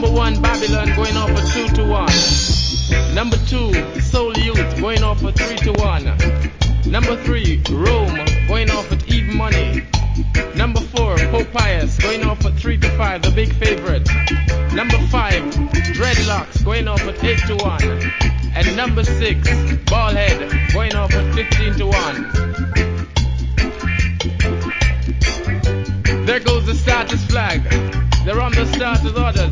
Number 1, Babylon going off for 2 to 1. Number 2, Soul Youth going off for 3 to 1. Number 3, Rome going off at even money. Number 4, Pope Pius going off at 3 to 5, the big favorite. Number 5, Dreadlocks going off at 8 to 1. And number 6, Ballhead going off at 15 to 1. There goes the starters flag. They're on the starters order.